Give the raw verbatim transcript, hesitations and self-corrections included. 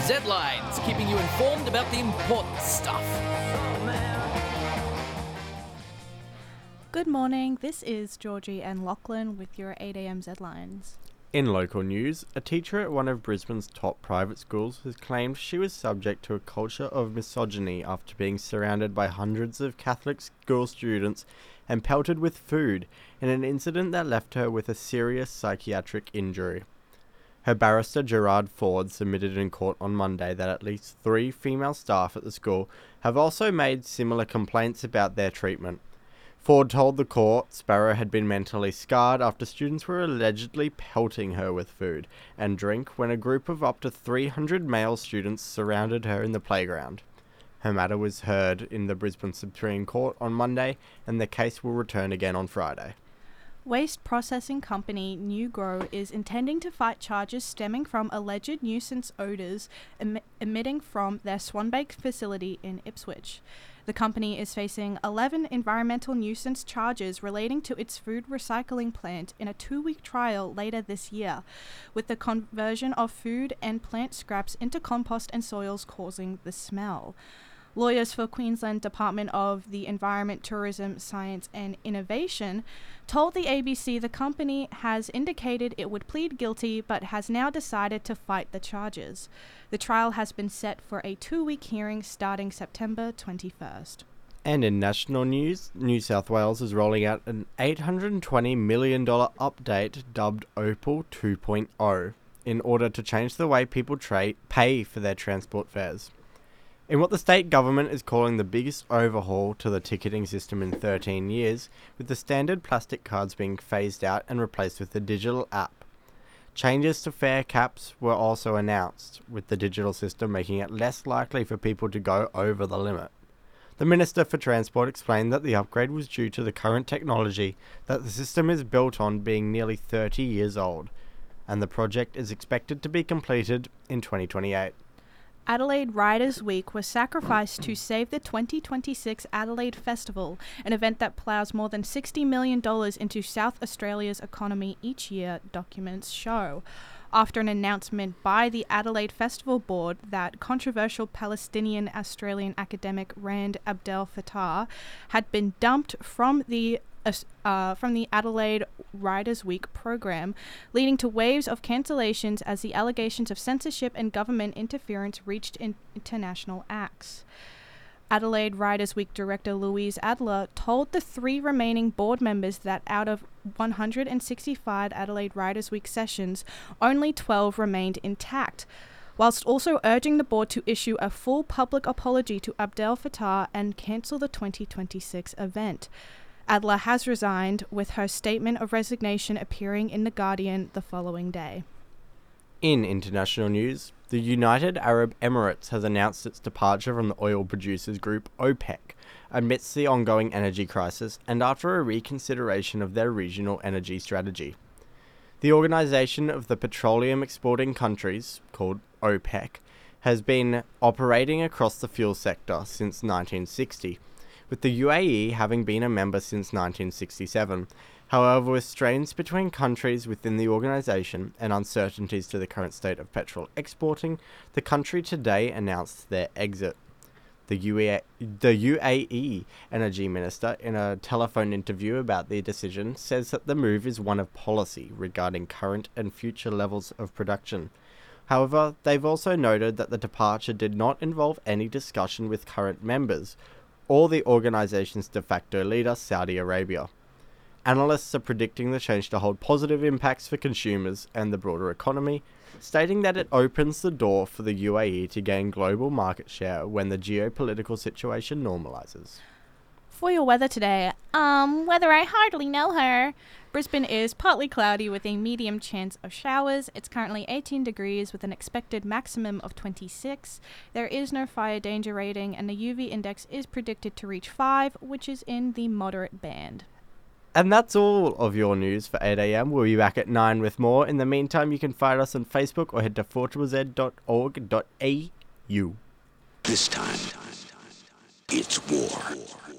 Z-Lines, keeping you informed about the important stuff. Good morning, this is Georgie and Lachlan with your eight a.m. Z-Lines. In local news, a teacher at one of Brisbane's top private schools has claimed she was subject to a culture of misogyny after being surrounded by hundreds of Catholic school students and pelted with food in an incident that left her with a serious psychiatric injury. Her barrister Gerard Ford submitted in court on Monday that at least three female staff at the school have also made similar complaints about their treatment. Ford told the court Sparrow had been mentally scarred after students were allegedly pelting her with food and drink when a group of up to three hundred male students surrounded her in the playground. Her matter was heard in the Brisbane Supreme Court on Monday, and the case will return again on Friday. Waste processing company New Grow is intending to fight charges stemming from alleged nuisance odours em- emitting from their Swanbank facility in Ipswich. The company is facing eleven environmental nuisance charges relating to its food recycling plant in a two-week trial later this year, with the conversion of food and plant scraps into compost and soils causing the smell. Lawyers for Queensland Department of the Environment, Tourism, Science and Innovation told the A B C the company has indicated it would plead guilty but has now decided to fight the charges. The trial has been set for a two-week hearing starting September twenty-first. And in national news, New South Wales is rolling out an eight hundred twenty million dollars update dubbed Opal two point oh in order to change the way people tra- pay for their transport fares. In what the state government is calling the biggest overhaul to the ticketing system in thirteen years, with the standard plastic cards being phased out and replaced with a digital app. Changes to fare caps were also announced, with the digital system making it less likely for people to go over the limit. The Minister for Transport explained that the upgrade was due to the current technology that the system is built on being nearly thirty years old, and the project is expected to be completed in twenty twenty-eight. Adelaide Riders Week was sacrificed to save the twenty twenty-six Adelaide Festival, an event that ploughs more than sixty million dollars into South Australia's economy each year, documents show. After an announcement by the Adelaide Festival Board that controversial Palestinian-Australian academic Rand Abdel Fattah had been dumped from the Uh, from the Adelaide Riders Week program, leading to waves of cancellations as the allegations of censorship and government interference reached in international acts. Adelaide Riders Week director Louise Adler told the three remaining board members that out of one hundred sixty-five Adelaide Riders Week sessions, only twelve remained intact, whilst also urging the board to issue a full public apology to Abdel Fattah and cancel the twenty twenty-six event. Adler has resigned, with her statement of resignation appearing in The Guardian the following day. In international news, the United Arab Emirates has announced its departure from the oil producers group OPEC amidst the ongoing energy crisis and after a reconsideration of their regional energy strategy. The Organisation of the Petroleum Exporting Countries, called OPEC, has been operating across the fuel sector since nineteen sixty, with the U A E having been a member since nineteen sixty-seven. However, with strains between countries within the organisation and uncertainties to the current state of petrol exporting, the country today announced their exit. The U A E, the U A E Energy Minister, in a telephone interview about the decision, says that the move is one of policy regarding current and future levels of production. However, they've also noted that the departure did not involve any discussion with current members, or the organisation's de facto leader, Saudi Arabia. Analysts are predicting the change to hold positive impacts for consumers and the broader economy, stating that it opens the door for the U A E to gain global market share when the geopolitical situation normalises. For your weather today, um, weather I hardly know her. Brisbane is partly cloudy with a medium chance of showers. It's currently eighteen degrees with an expected maximum of twenty-six. There is no fire danger rating and the U V index is predicted to reach five, which is in the moderate band. And that's all of your news for eight a.m. We'll be back at nine with more. In the meantime, you can find us on Facebook or head to four z z dot org dot a u. This time, it's war.